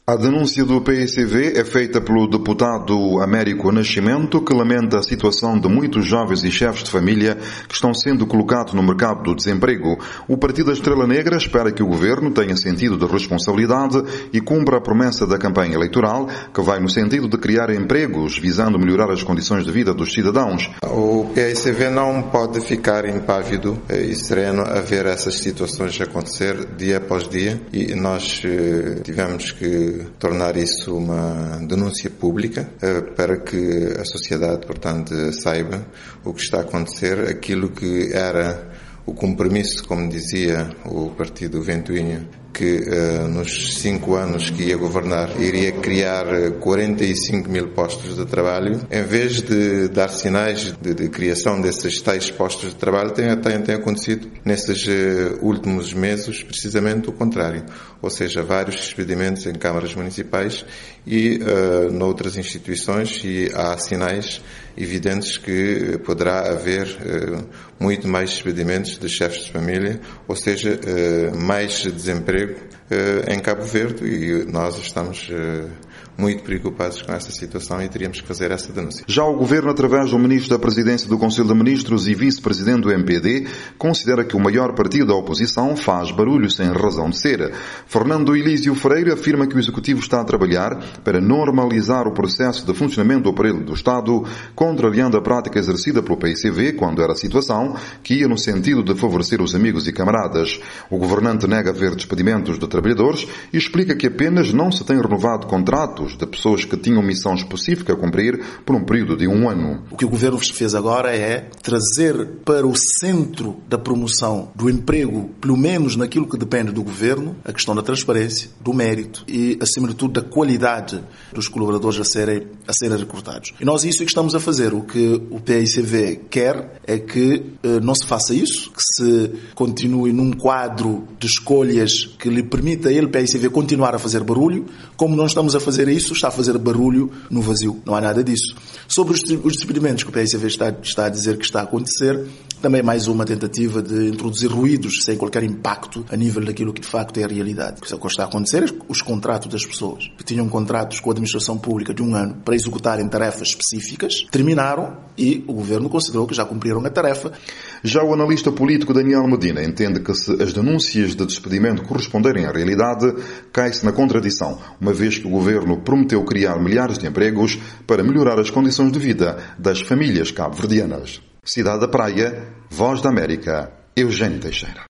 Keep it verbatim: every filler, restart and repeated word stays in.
A denúncia do P I C V é feita pelo deputado Américo Nascimento, que lamenta a situação de muitos jovens e chefes de família que estão sendo colocados no mercado do desemprego. O Partido da Estrela Negra espera que o governo tenha sentido de responsabilidade e cumpra a promessa da campanha eleitoral, que vai no sentido de criar empregos, visando melhorar as condições de vida dos cidadãos. O P I C V não pode ficar impávido e sereno a ver essas situações acontecer dia após dia, e nós tivemos que tornar isso uma denúncia pública para que a sociedade, portanto, saiba o que está a acontecer, aquilo que era o compromisso, como dizia o Partido Ventoinha, que uh, nos cinco anos que ia governar iria criar quarenta e cinco mil postos de trabalho. Em vez de dar sinais de, de criação desses tais postos de trabalho, tem, tem, tem acontecido nesses uh, últimos meses precisamente o contrário. Ou seja, vários despedimentos em câmaras municipais e uh, noutras instituições, e há sinais evidentes que poderá haver uh, muito mais despedimentos de chefes de família, ou seja, uh, mais desemprego em Cabo Verde, e nós estamos muito preocupados com essa situação e teríamos que fazer essa denúncia. Já o Governo, através do Ministro da Presidência do Conselho de Ministros e Vice-Presidente do M P D, considera que o maior partido da oposição faz barulho sem razão de ser. Fernando Elísio Freire afirma que o Executivo está a trabalhar para normalizar o processo de funcionamento do aparelho do Estado, contrariando a prática exercida pelo P I C V quando era a situação que ia no sentido de favorecer os amigos e camaradas. O governante nega haver despedimentos de trabalhadores e explica que apenas não se tem renovado contratos de pessoas que tinham missão específica a cumprir por um período de um ano. O que o Governo fez agora é trazer para o centro da promoção do emprego, pelo menos naquilo que depende do Governo, a questão da transparência, do mérito e, acima de tudo, da qualidade dos colaboradores a serem, a serem recrutados. E nós isso é que estamos a fazer. O que o P I C V quer é que eh, não se faça isso, que se continue num quadro de escolhas que lhe permita a ele, P I C V, continuar a fazer barulho. Como não estamos a fazer isso, está a fazer barulho no vazio. Não há nada disso. Sobre os, os despedimentos que o P I C V está, está a dizer que está a acontecer, também mais uma tentativa de introduzir ruídos sem qualquer impacto a nível daquilo que de facto é a realidade. O que está a acontecer é os contratos das pessoas que tinham contratos com a administração pública de um ano para executarem tarefas específicas, terminaram e o Governo considerou que já cumpriram a tarefa. Já o analista político Daniel Medina entende que, se as denúncias de despedimento corresponderem à realidade, cai-se na contradição, uma vez que o Governo prometeu criar milhares de empregos para melhorar as condições de vida das famílias cabo-verdianas. Cidade da Praia, Voz da América, Eugênio Teixeira.